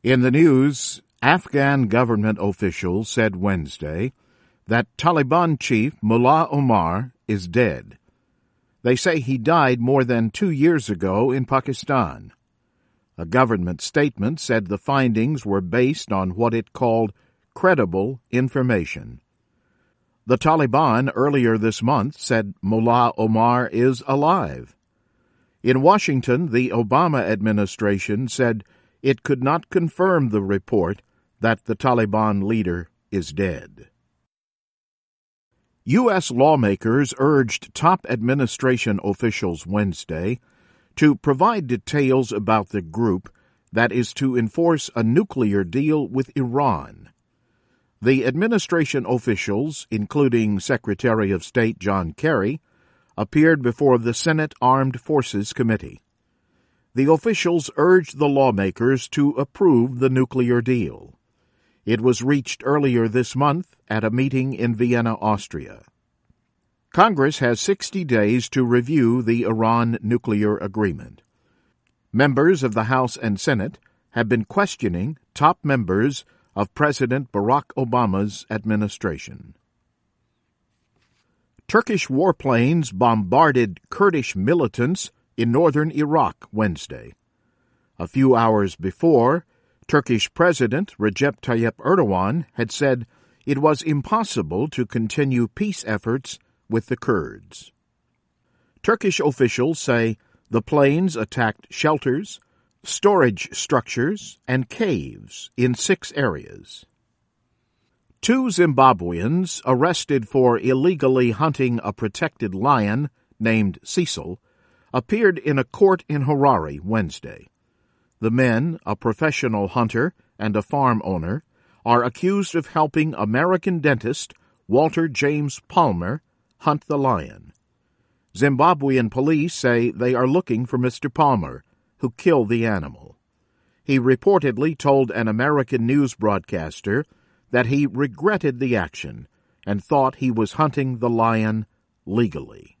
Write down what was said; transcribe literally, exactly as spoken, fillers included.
In the news, Afghan government officials said Wednesday that Taliban chief Mullah Omar is dead. They say he died more than two years ago in Pakistan. A government statement said the findings were based on what it called credible information. The Taliban earlier this month said Mullah Omar is alive. In Washington, the Obama administration said it could not confirm the report that the Taliban leader is dead. U S lawmakers urged top administration officials Wednesday to provide details about the group that is to enforce a nuclear deal with Iran. The administration officials, including Secretary of State John Kerry, appeared before the Senate Armed Forces Committee. The officials urged the lawmakers to approve the nuclear deal. It was reached earlier this month at a meeting in Vienna, Austria. Congress has sixty days to review the Iran nuclear agreement. Members of the House and Senate have been questioning top members of President Barack Obama's administration. Turkish warplanes bombarded Kurdish militants in northern Iraq Wednesday. A few hours before, Turkish President Recep Tayyip Erdogan had said it was impossible to continue peace efforts with the Kurds. Turkish officials say the planes attacked shelters, storage structures, and caves in six areas. Two Zimbabweans arrested for illegally hunting a protected lion named Cecil appeared in a court in Harare Wednesday. The men, a professional hunter and a farm owner, are accused of helping American dentist Walter James Palmer hunt the lion. Zimbabwean police say they are looking for Mister Palmer, who killed the animal. He reportedly told an American news broadcaster that he regretted the action and thought he was hunting the lion legally.